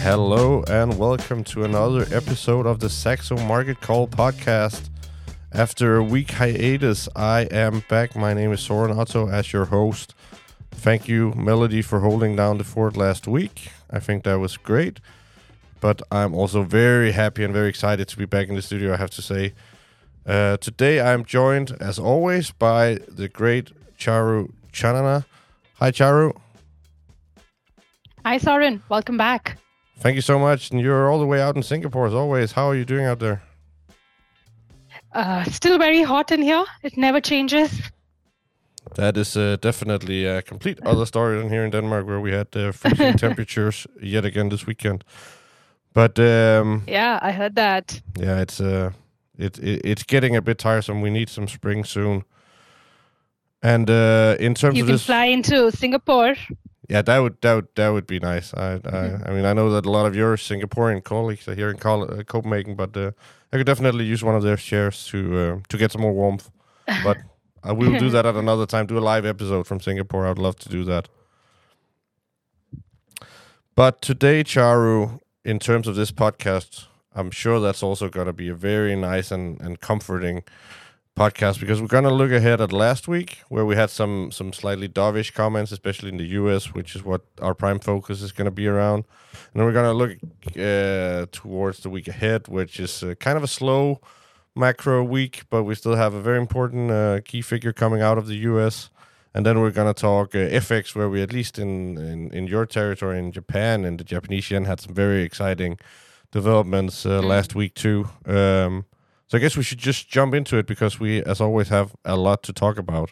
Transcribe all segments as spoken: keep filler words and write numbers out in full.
Hello and welcome to another episode of the Saxo Market Call podcast. After a week hiatus, I am back. My name is Soren Otto as your host. Thank you, Melody, for holding down the fort last week. I think that was great. But I'm also very happy and very excited to be back in the studio, I have to say. Uh, today I'm joined, as always, by the great Charu Chanana. Hi, Charu. Hi, Soren. Welcome back. Thank you so much. And you're all the way out in Singapore, as always. How are you doing out there? Uh, still very hot in here. It never changes. That is uh, definitely a complete other story than here in Denmark, where we had uh, freezing temperatures yet again this weekend. But um, yeah, I heard that. Yeah, it's uh, it, it it's getting a bit tiresome. We need some spring soon. And uh, in terms you of can this, fly into Singapore. Yeah, that would that would that would be nice. I mm-hmm. I, I mean, I know that a lot of your Singaporean colleagues are here in Col- uh, Copenhagen, but uh, I could definitely use one of their chairs to uh, to get some more warmth. But I will do that at another time. Do a live episode from Singapore. I'd love to do that. But today, Charu, in terms of this podcast, I'm sure that's also going to be a very nice and, and comforting podcast, because we're going to look ahead at last week, where we had some some slightly dovish comments, especially in the U S, which is what our prime focus is going to be around. And then we're going to look uh, towards the week ahead, which is uh, kind of a slow macro week, but we still have a very important uh, key figure coming out of the U S. And then we're going to talk uh, F X, where we, at least in, in, in your territory in Japan and the Japanese yen, had some very exciting developments uh, mm. last week too. Um, So I guess we should just jump into it, because we, as always, have a lot to talk about.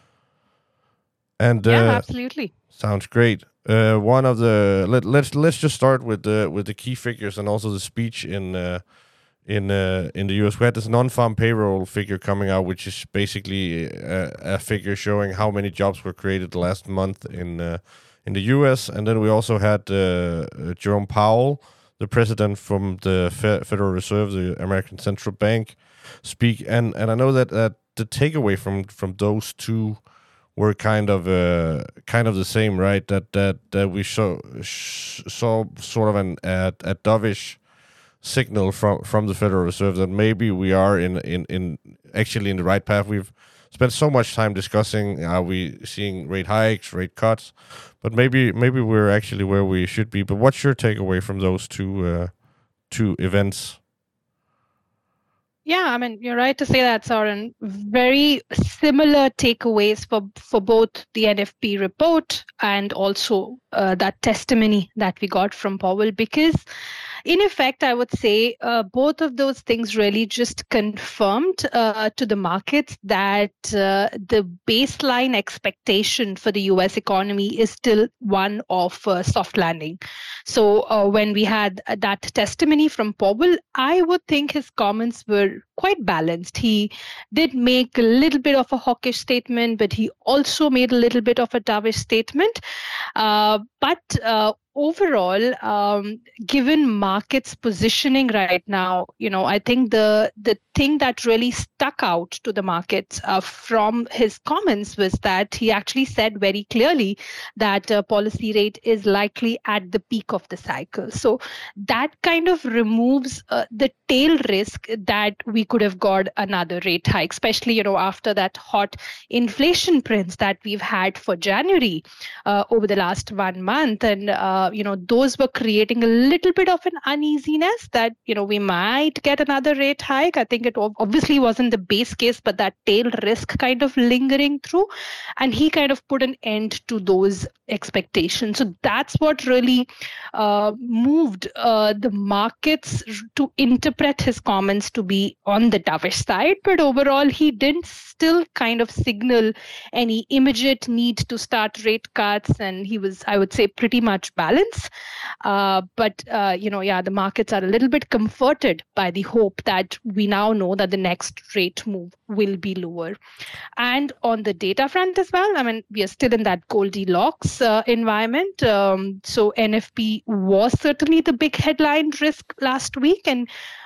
And yeah, uh, absolutely. Sounds great. Uh, one of the let, let's let's just start with the with the key figures and also the speech in uh, in uh, in the U S. We had this non-farm payroll figure coming out, which is basically a, a figure showing how many jobs were created last month in uh, in the U S. And then we also had uh, Jerome Powell, the president from the Fe- Federal Reserve, the American Central Bank, speak. And and I know that, that the takeaway from, from those two were kind of uh, kind of the same, right? That that that we saw sh- saw sort of an a, a dovish signal from, from the Federal Reserve that maybe we are in, in, in actually in the right path. We've spent so much time discussing, are we seeing rate hikes, rate cuts, but maybe maybe we're actually where we should be. But what's your takeaway from those two uh, two events? Yeah, I mean, you're right to say that, Soren. Very similar takeaways for, for both the N F P report and also uh, that testimony that we got from Powell, because in effect, I would say uh, both of those things really just confirmed uh, to the markets that uh, the baseline expectation for the U S economy is still one of uh, soft landing. So uh, when we had that testimony from Powell, I would think his comments were quite balanced. He did make a little bit of a hawkish statement, but he also made a little bit of a dovish statement. Uh, but uh, overall, um, given markets positioning right now, you know, I think the the thing that really stuck out to the markets uh, from his comments was that he actually said very clearly that uh, policy rate is likely at the peak of the cycle. So that kind of removes uh, the tail risk that we could have got another rate hike, especially, you know, after that hot inflation prints that we've had for January uh, over the last one month. And, uh, you know, those were creating a little bit of an uneasiness that, you know, we might get another rate hike. I think it obviously wasn't the base case, but that tail risk kind of lingering through. And he kind of put an end to those expectations. So that's what really uh, moved uh, the markets to interpret his comments to be on the dovish side. But overall, he didn't still kind of signal any immediate need to start rate cuts. And he was, I would say, pretty much balanced. Uh, but, uh, you know, yeah, the markets are a little bit comforted by the hope that we now know that the next rate move will be lower. And on the data front as well, I mean, we are still in that Goldilocks uh, environment. Um, so N F P was certainly the big headline risk last week. And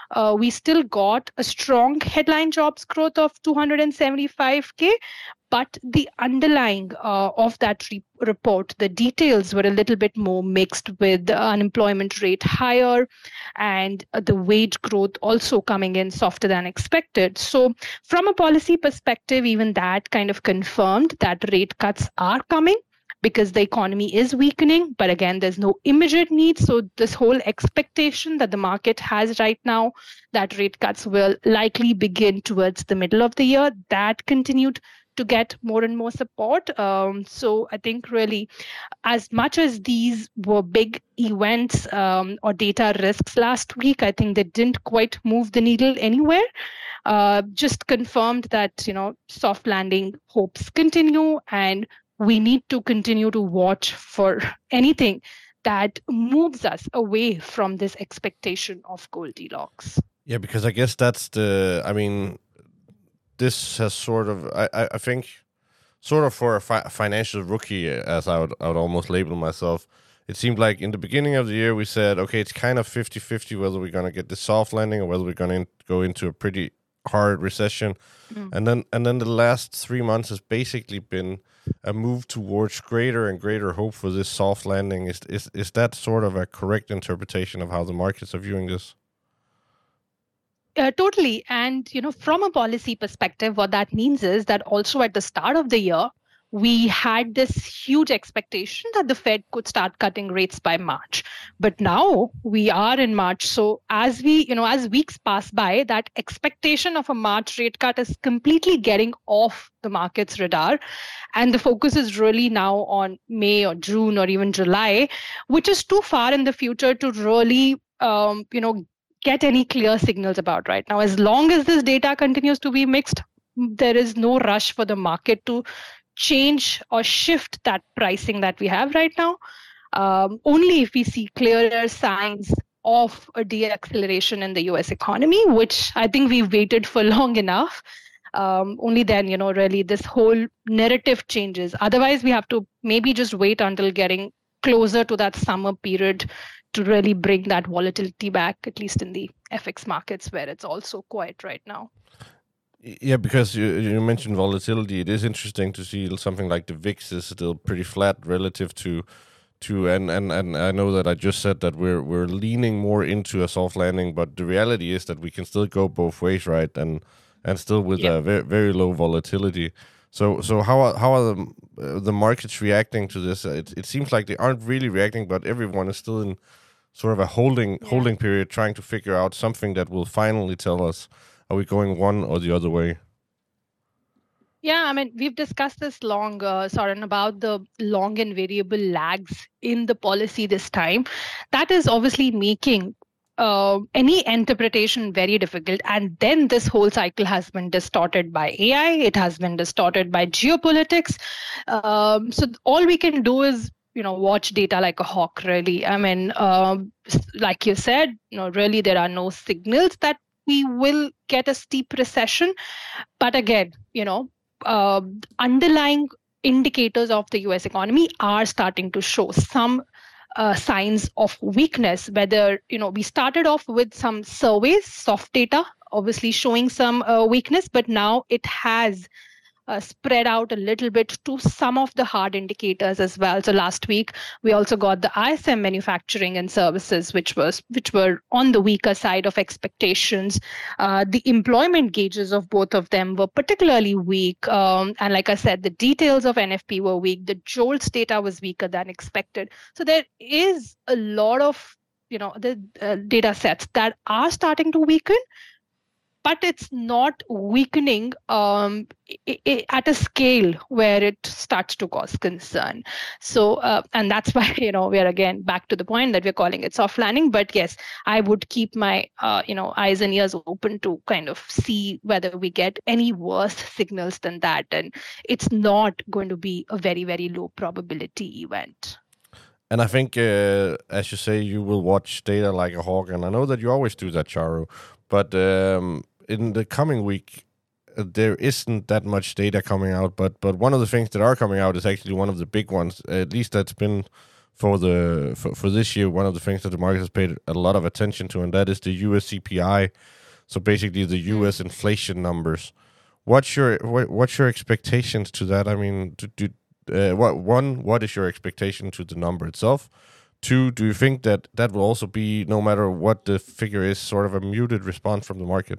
uh, we still got a strong headline jobs growth of two hundred seventy-five K. But the underlying uh, of that re- report, the details were a little bit more mixed, with the unemployment rate higher and uh, the wage growth also coming in softer than expected. So from a policy perspective, even that kind of confirmed that rate cuts are coming, because the economy is weakening. But again, there's no immediate need. So this whole expectation that the market has right now, that rate cuts will likely begin towards the middle of the year, that continued to get more and more support. Um, so I think really, as much as these were big events um, or data risks last week, I think they didn't quite move the needle anywhere. Uh, just confirmed that, you know, soft landing hopes continue, and we need to continue to watch for anything that moves us away from this expectation of Goldilocks. Yeah, because I guess that's the, I mean, this has sort of, I, I, I think, sort of for a fi- financial rookie, as I would, I would almost label myself, it seemed like in the beginning of the year we said, okay, it's kind of fifty-fifty whether we're going to get the soft landing or whether we're going to in- go into a pretty hard recession. Mm. And then and then the last three months has basically been a move towards greater and greater hope for this soft landing. Is is is that sort of a correct interpretation of how the markets are viewing this? Uh, totally. And, you know, from a policy perspective, what that means is that also at the start of the year, we had this huge expectation that the Fed could start cutting rates by March. But now we are in March. So as we, you know, as weeks pass by, that expectation of a March rate cut is completely getting off the market's radar. And the focus is really now on May or June or even July, which is too far in the future to really, um, you know, get any clear signals about right now. As long as this data continues to be mixed, there is no rush for the market to change or shift that pricing that we have right now. Um, only if we see clearer signs of a de-acceleration in the U S economy, which I think we've waited for long enough. Um, only then, you know, really this whole narrative changes. Otherwise, we have to maybe just wait until getting closer to that summer period to really bring that volatility back, at least in the F X markets, where it's also quiet right now. Yeah, because you you mentioned volatility. It is interesting to see something like the V I X is still pretty flat relative to to and, and, and I know that I just said that we're we're leaning more into a soft landing, but the reality is that we can still go both ways, right? And and still with yep. a very very low volatility. So so how are how are the uh, the markets reacting to this? It it seems like they aren't really reacting, but everyone is still in sort of a holding yeah. holding period, trying to figure out something that will finally tell us, are we going one or the other way? Yeah, I mean, we've discussed this long, uh, Soren, about the long and variable lags in the policy this time. That is obviously making uh, any interpretation very difficult. And then this whole cycle has been distorted by A I. It has been distorted by geopolitics. Um, so all we can do is, you know, watch data like a hawk, really. I mean, um, like you said, you know, really there are no signals that we will get a steep recession. But again, you know, uh, underlying indicators of the U S economy are starting to show some uh, signs of weakness. Whether, you know, we started off with some surveys, soft data, obviously showing some uh, weakness, but now it has Uh, spread out a little bit to some of the hard indicators as well. So last week we also got the I S M manufacturing and services, which was which were on the weaker side of expectations. Uh, the employment gauges of both of them were particularly weak, um, and like I said, the details of N F P were weak. The JOLTS data was weaker than expected. So there is a lot of, you know, the uh, data sets that are starting to weaken. But it's not weakening um, I- I- at a scale where it starts to cause concern. So, uh, and that's why, you know, we're again back to the point that we're calling it soft landing. But yes, I would keep my, uh, you know, eyes and ears open to kind of see whether we get any worse signals than that. And it's not going to be a very, very low probability event. And I think, uh, as you say, you will watch data like a hawk. And I know that you always do that, Charu. But um, in the coming week, uh, there isn't that much data coming out. But but one of the things that are coming out is actually one of the big ones. At least that's been for the for, for this year, one of the things that the market has paid a lot of attention to, and that is the U S C P I. So basically, the U S inflation numbers. What's your what, what's your expectations to that? I mean, do, do, uh, what one? What is your expectation to the number itself? Two, do you think that that will also be, no matter what the figure is, sort of a muted response from the market?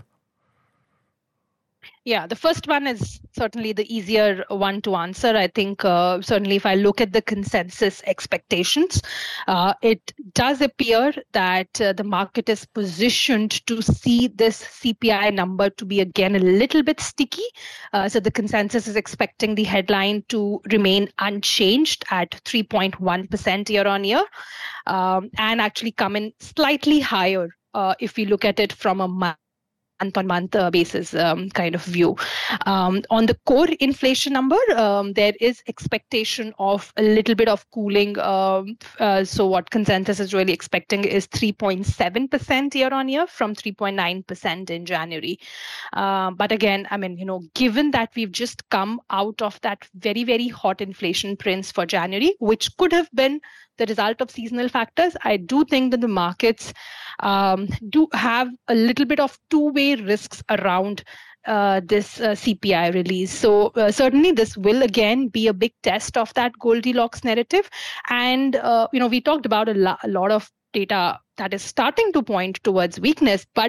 Yeah, the first one is certainly the easier one to answer. I think uh, certainly if I look at the consensus expectations, uh, it does appear that uh, the market is positioned to see this C P I number to be again a little bit sticky. Uh, so the consensus is expecting the headline to remain unchanged at three point one percent year on year, um, and actually come in slightly higher uh, if we look at it from a month month-on-month uh, basis um, kind of view. Um, on the core inflation number, um, there is expectation of a little bit of cooling. Um, uh, so what consensus is really expecting is three point seven percent year on year from three point nine percent in January. Uh, but again, I mean, you know, given that we've just come out of that very, very hot inflation prints for January, which could have been the result of seasonal factors, I do think that the markets um, do have a little bit of two-way risks around uh, this uh, C P I release. So uh, certainly this will again be a big test of that Goldilocks narrative. And, uh, you know, we talked about a, lo- a lot of data that is starting to point towards weakness, but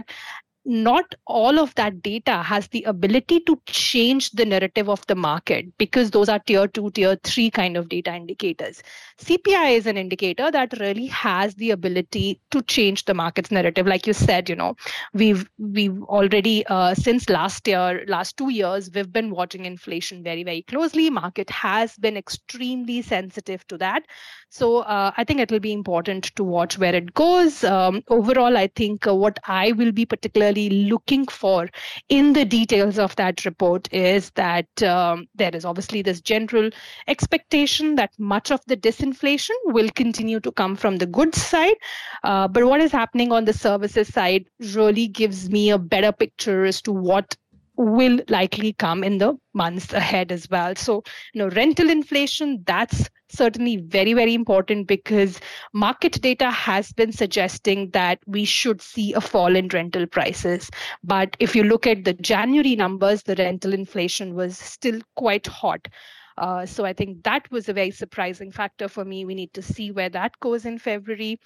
not all of that data has the ability to change the narrative of the market, because those are tier two, tier three kind of data indicators. C P I is an indicator that really has the ability to change the market's narrative. Like you said, you know, we've we've already uh, since last year, last two years, we've been watching inflation very, very closely. Market has been extremely sensitive to that. So uh, I think it will be important to watch where it goes. Um, overall, I think uh, what I will be particularly looking for in the details of that report is that um, there is obviously this general expectation that much of the disinflation will continue to come from the goods side. Uh, but what is happening on the services side really gives me a better picture as to what will likely come in the months ahead as well. So, you know, rental inflation, that's certainly very, very important, because market data has been suggesting that we should see a fall in rental prices. But if you look at the January numbers, the rental inflation was still quite hot. Uh, so I think that was a very surprising factor for me. We need to see where that goes in February.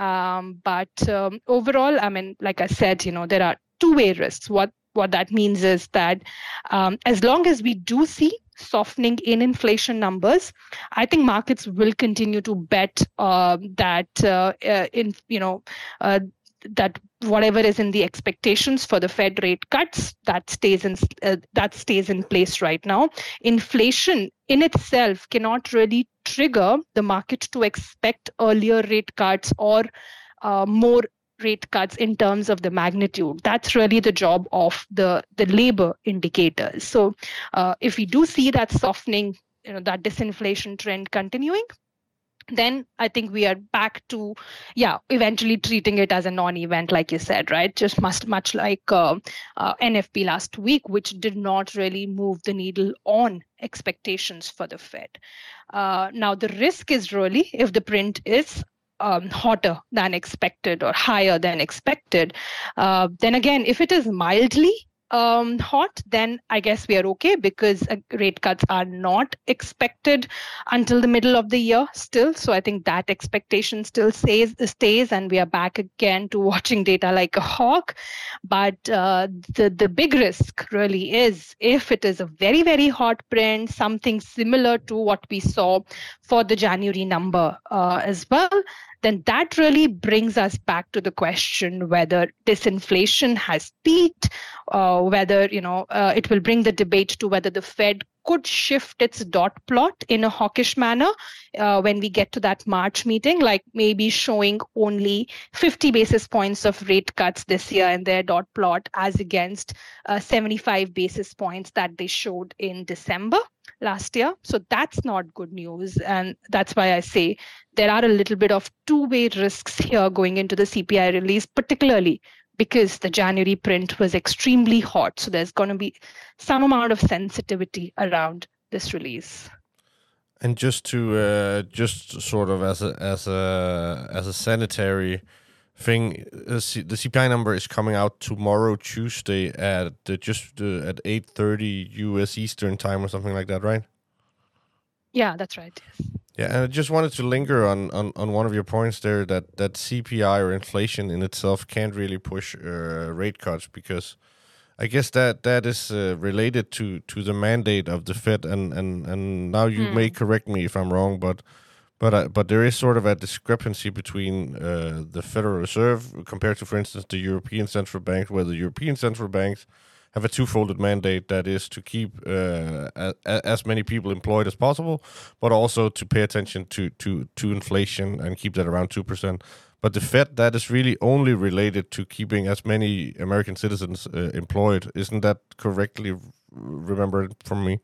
Um, but um, overall, I mean, like I said, you know, there are two-way risks. What What that means is that um, as long as we do see softening in inflation numbers, I think markets will continue to bet uh, that uh, uh, in you know uh, that whatever is in the expectations for the Fed rate cuts, that stays in uh, that stays in place right now. Inflation in itself cannot really trigger the market to expect earlier rate cuts or uh, more rate cuts in terms of the magnitude. That's really the job of the, the labor indicators. So uh, if we do see that softening, you know, that disinflation trend continuing, then I think we are back to, yeah, eventually treating it as a non-event, like you said, right? Just must, much like uh, uh, N F P last week, which did not really move the needle on expectations for the Fed. Uh, now, the risk is really if the print is Um, hotter than expected or higher than expected. Uh, then again, if it is mildly um, hot, then I guess we are okay, because uh, rate cuts are not expected until the middle of the year still. So I think that expectation still stays, stays and we are back again to watching data like a hawk. But uh, the, the big risk really is if it is a very, very hot print, something similar to what we saw for the January number uh, as well, then that really brings us back to the question whether disinflation has peaked, uh, whether, you know, uh, it will bring the debate to whether the Fed could shift its dot plot in a hawkish manner uh, when we get to that March meeting, like maybe showing only fifty basis points of rate cuts this year in their dot plot as against uh, seventy-five basis points that they showed in December last year. So that's not good news. And that's why I say there are a little bit of two-way risks here going into the C P I release, particularly because the January print was extremely hot. So there's going to be some amount of sensitivity around this release. And just to uh, just sort of as a as a as a sanitary thing, uh, C- the C P I number is coming out tomorrow, Tuesday at uh, just uh, at eight thirty U S Eastern time or something like that, right? Yeah, that's right. Yes. Yeah, and I just wanted to linger on, on, on one of your points there that, that C P I or inflation in itself can't really push uh, rate cuts, because I guess that that is uh, related to, to the mandate of the Fed, and, and, and now you Hmm. may correct me if I'm wrong, but but uh, but there is sort of a discrepancy between uh, the Federal Reserve compared to, for instance, the European Central Bank, where the European central banks have a twofold mandate, that is to keep uh, a, a, as many people employed as possible, but also to pay attention to to to inflation and keep that around two percent. But the Fed, that is really only related to keeping as many American citizens uh, employed. Isn't that correctly remembered from me?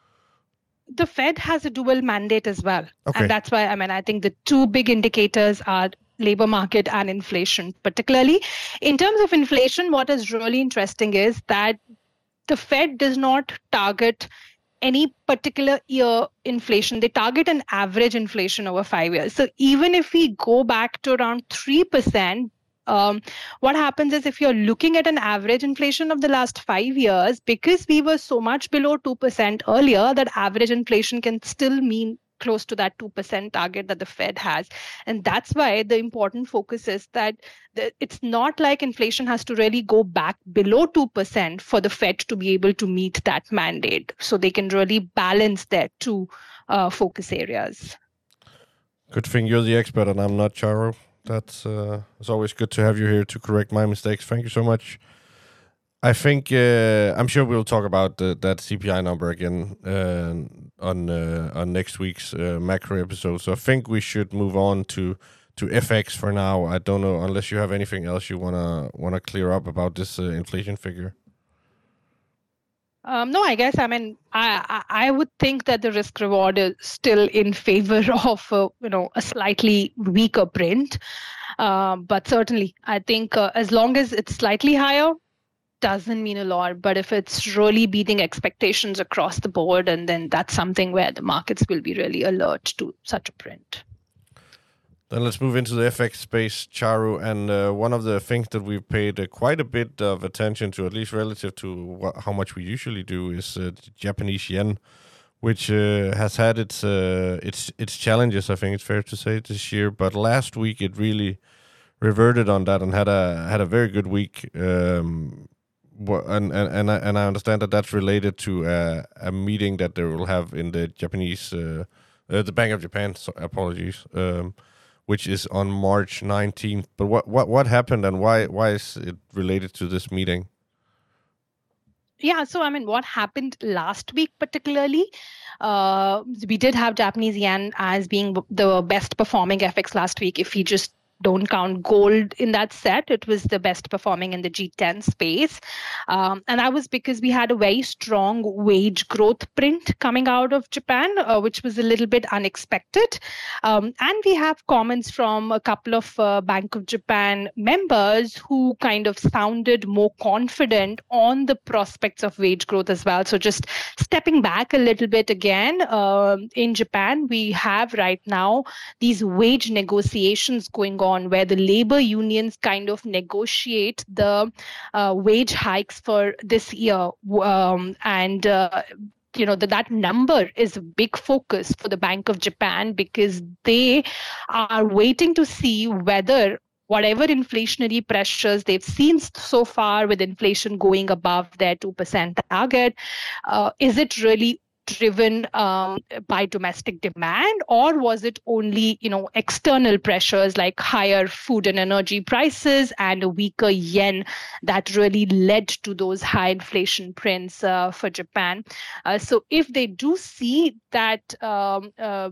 The Fed has a dual mandate as well. Okay. And that's why, I mean, I think the two big indicators are labor market and inflation, particularly. In terms of inflation, what is really interesting is that the Fed does not target any particular year inflation. They target an average inflation over five years. So even if we go back to around three percent, um, what happens is, if you're looking at an average inflation of the last five years, because we were so much below two percent earlier, that average inflation can still mean close to that two percent target that the Fed has. And that's why the important focus is that the, it's not like inflation has to really go back below two percent for the Fed to be able to meet that mandate. So they can really balance their two uh, focus areas. Good thing you're the expert and I'm not, Charo. That's uh, it's always good to have you here to correct my mistakes. Thank you so much. I think uh, I'm sure we'll talk about the, that C P I number again uh, on uh, on next week's uh, macro episode. So I think we should move on to to F X for now. I don't know, unless you have anything else you wanna wanna clear up about this uh, inflation figure. Um, no, I guess, I mean, I, I I would think that the risk reward is still in favor of uh, you know a slightly weaker print, uh, but certainly I think uh, as long as it's slightly higher, doesn't mean a lot. But if it's really beating expectations across the board, and then that's something where the markets will be really alert to such a print. Then let's move into the F X space, Charu. And uh, one of the things that we've paid uh, quite a bit of attention to, at least relative to wh- how much we usually do, is uh, the Japanese yen, which uh, has had its uh, its its challenges. I think it's fair to say this year. But last week it really reverted on that and had a had a very good week. Um, and and and I, and I understand that that's related to uh, a meeting that they will have in the Japanese, uh, uh, the Bank of Japan. So apologies. Um, which is on March nineteenth. But what, what, what happened, and why why is it related to this meeting? Yeah, so I mean, what happened last week particularly, uh, we did have Japanese yen as being the best performing F X last week. If we just don't count gold in that set, it was the best performing in the G ten space. Um, and that was because we had a very strong wage growth print coming out of Japan, uh, which was a little bit unexpected. Um, and we have comments from a couple of uh, Bank of Japan members who kind of sounded more confident on the prospects of wage growth as well. So just stepping back a little bit again, uh, in Japan, we have right now these wage negotiations going on, where the labor unions kind of negotiate the uh, wage hikes for this year. Um, and uh, you know, that that number is a big focus for the Bank of Japan, because they are waiting to see whether whatever inflationary pressures they've seen so far, with inflation going above their two percent target, uh, is it really driven um, by domestic demand, or was it only, you know, external pressures like higher food and energy prices and a weaker yen that really led to those high inflation prints uh, for Japan? Uh, so if they do see that um, uh,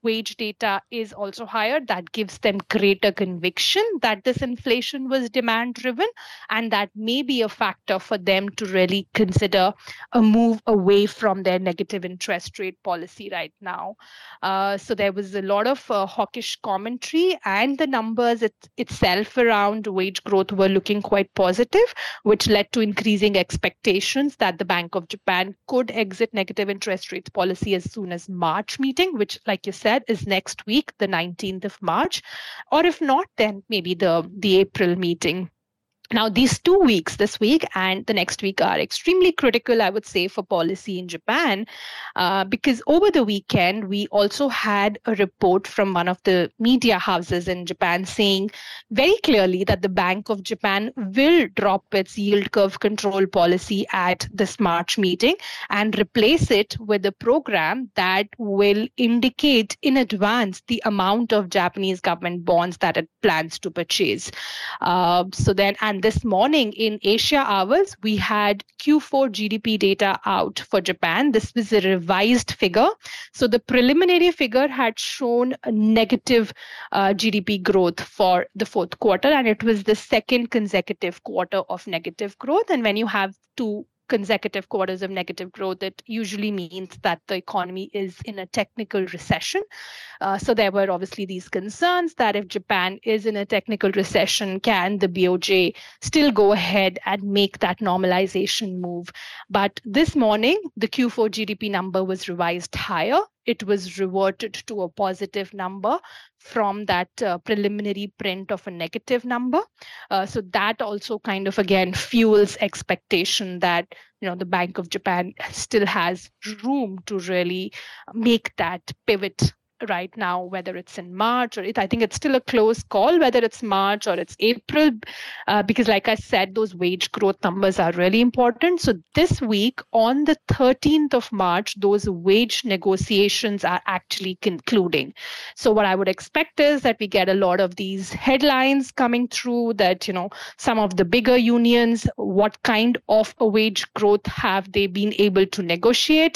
wage data is also higher, that gives them greater conviction that this inflation was demand driven, and that may be a factor for them to really consider a move away from their negative interest rate policy right now. Uh, so there was a lot of uh, hawkish commentary, and the numbers it, itself around wage growth were looking quite positive, which led to increasing expectations that the Bank of Japan could exit negative interest rates policy as soon as March meeting, which, like you said, is next week, the nineteenth of March, or if not, then maybe the, the April meeting. Now, these two weeks, this week and the next week, are extremely critical, I would say, for policy in Japan, uh, because over the weekend, we also had a report from one of the media houses in Japan saying very clearly that the Bank of Japan will drop its yield curve control policy at this March meeting and replace it with a program that will indicate in advance the amount of Japanese government bonds that it plans to purchase. Uh, so then, and this morning in Asia hours, we had Q four G D P data out for Japan. This was a revised figure. So the preliminary figure had shown a negative uh, G D P growth for the fourth quarter, and it was the second consecutive quarter of negative growth. And when you have two consecutive quarters of negative growth, it usually means that the economy is in a technical recession. Uh, so there were obviously these concerns that if Japan is in a technical recession, can the B O J still go ahead and make that normalization move? But this morning, the Q four G D P number was revised higher. It was reverted to a positive number from that uh, preliminary print of a negative number. Uh, so that also kind of, again, fuels expectation that, you know, the Bank of Japan still has room to really make that pivot right now, whether it's in March or it, I think it's still a close call, whether it's March or it's April, uh, because like I said, those wage growth numbers are really important. So this week on the thirteenth of March, those wage negotiations are actually concluding. So what I would expect is that we get a lot of these headlines coming through that, you know, some of the bigger unions, what kind of a wage growth have they been able to negotiate?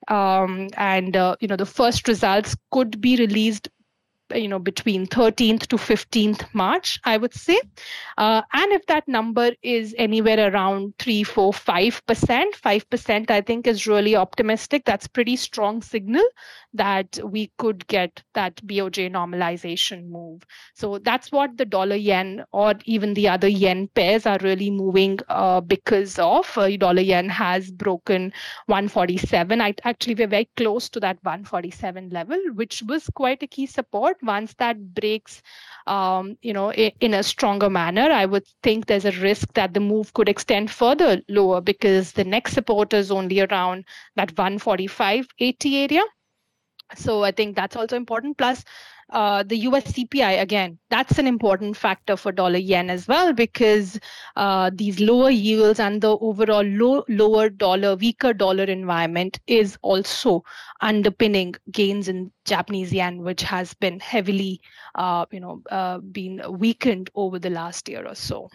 Um, and, uh, you know, the first results could be released, you know, between thirteenth to fifteenth March, I would say. Uh, and if that number is anywhere around three, four, five percent, five percent, I think is really optimistic. That's pretty strong signal that we could get that B O J normalization move. So that's what the dollar yen or even the other yen pairs are really moving uh, because of uh, dollar yen has broken one forty-seven. I, actually, we're very close to that one forty-seven level, which was quite a key support. Once that breaks, um, you know, in, in a stronger manner, I would think there's a risk that the move could extend further lower because the next support is only around that one forty-five eighty area. So I think that's also important. Plus, uh, the U S C P I, again, that's an important factor for dollar yen as well, because uh, these lower yields and the overall low, lower dollar, weaker dollar environment is also underpinning gains in Japanese yen, which has been heavily, uh, you know, uh, been weakened over the last year or so.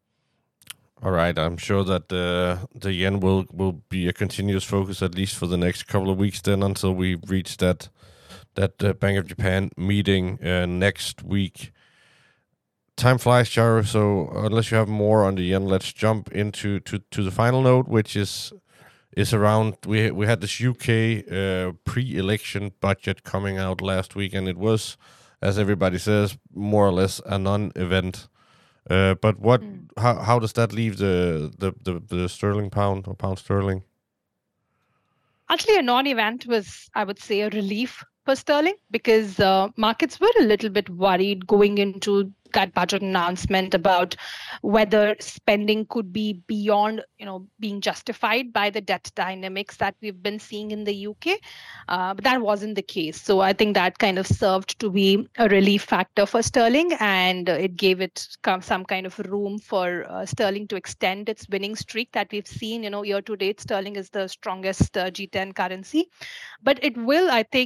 All right, I'm sure that uh, the yen will, will be a continuous focus at least for the next couple of weeks then until we reach that that uh, Bank of Japan meeting uh, next week. Time flies, Charo, so unless you have more on the yen, let's jump into to, to the final note, which is is around, we, we had this U K uh, pre-election budget coming out last week, and it was, as everybody says, more or less a non-event. Uh, but what? Mm. How how does that leave the, the, the, the sterling pound or pound sterling? Actually, a non-event was, I would say, a relief for sterling because uh, markets were a little bit worried going into that budget announcement about whether spending could be beyond, you know, being justified by the debt dynamics that we've been seeing in the U K. Uh, but that wasn't the case. So I think that kind of served to be a relief factor for sterling, and uh, it gave it some kind of room for uh, sterling to extend its winning streak that we've seen. You know, year to date, sterling is the strongest uh, G ten currency. But it will, I think,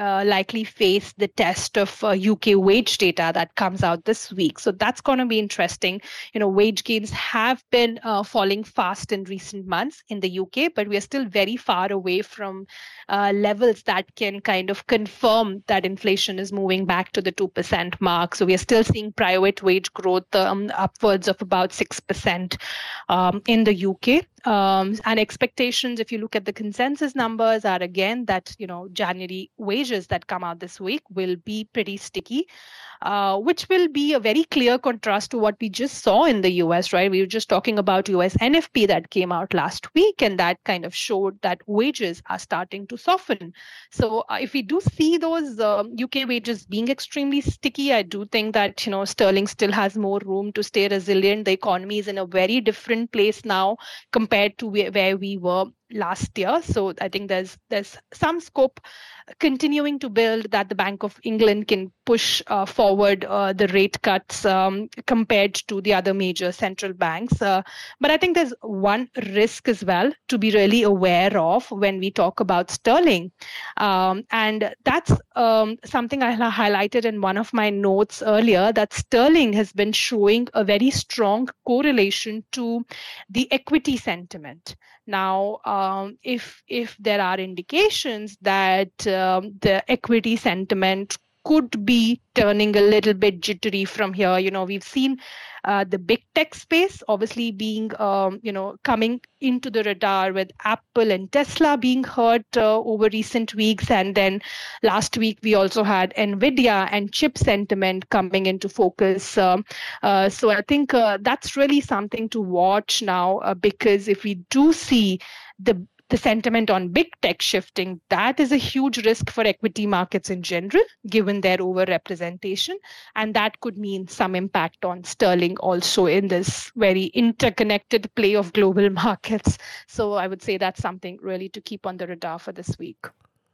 uh, likely face the test of uh, U K wage data that comes out this week. So that's going to be interesting. You know, wage gains have been uh, falling fast in recent months in the U K, but we are still very far away from uh, levels that can kind of confirm that inflation is moving back to the two percent mark. So we are still seeing private wage growth um, upwards of about six percent um, in the U K. Um, and expectations, if you look at the consensus numbers, are again that, you know, January wages that come out this week will be pretty sticky. Uh, which will be a very clear contrast to what we just saw in the U S, right? We were just talking about U S N F P that came out last week, and that kind of showed that wages are starting to soften. So uh, if we do see those uh, U K wages being extremely sticky, I do think that, you know, sterling still has more room to stay resilient. The economy is in a very different place now compared to where, where we were last year. So I think there's there's some scope continuing to build that the Bank of England can push uh, forward uh, the rate cuts um, compared to the other major central banks. Uh, but I think there's one risk as well to be really aware of when we talk about sterling. Um, and that's um, something I highlighted in one of my notes earlier, that sterling has been showing a very strong correlation to the equity sentiment. Now, um, if if there are indications that um, the equity sentiment could be turning a little bit jittery from here, you know, we've seen uh, the big tech space obviously being, um, you know, coming into the radar with Apple and Tesla being hurt uh, over recent weeks. And then last week, we also had NVIDIA and chip sentiment coming into focus. Um, uh, so I think uh, that's really something to watch now, uh, because if we do see the the sentiment on big tech shifting, that is a huge risk for equity markets in general, given their overrepresentation. And that could mean some impact on sterling also in this very interconnected play of global markets. So I would say that's something really to keep on the radar for this week.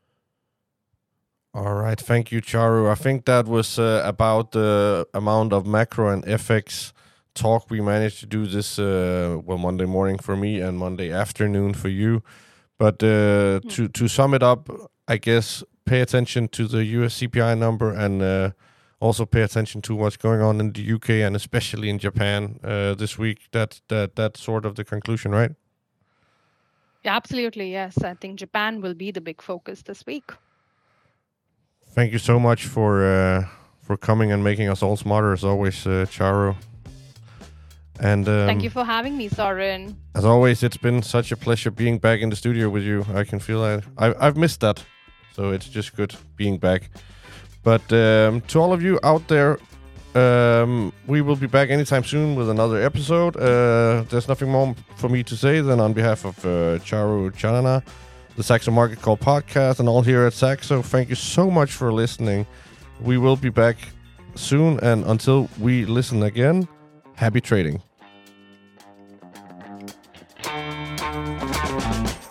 All right. Thank you, Charu. I think that was uh, about the amount of macro and F X talk we managed to do this uh, well Monday morning for me and Monday afternoon for you. But uh, mm. to to sum it up, I guess pay attention to the U S C P I number, and uh, also pay attention to what's going on in the U K and especially in Japan uh, this week. That that that's sort of the conclusion, right? Yeah, absolutely, yes. I think Japan will be the big focus this week. Thank you so much for uh, for coming and making us all smarter as always, uh, Charu. And um, thank you for having me, Soren. As always, it's been such a pleasure being back in the studio with you. I can feel that I, I've missed that, so it's just good being back. But um, to all of you out there, um, we will be back anytime soon with another episode. Uh, there's nothing more for me to say than on behalf of uh, Charu Chanana, the Saxo Market Call podcast, and all here at Saxo, thank you so much for listening. We will be back soon, and until we listen again, happy trading. Thank you.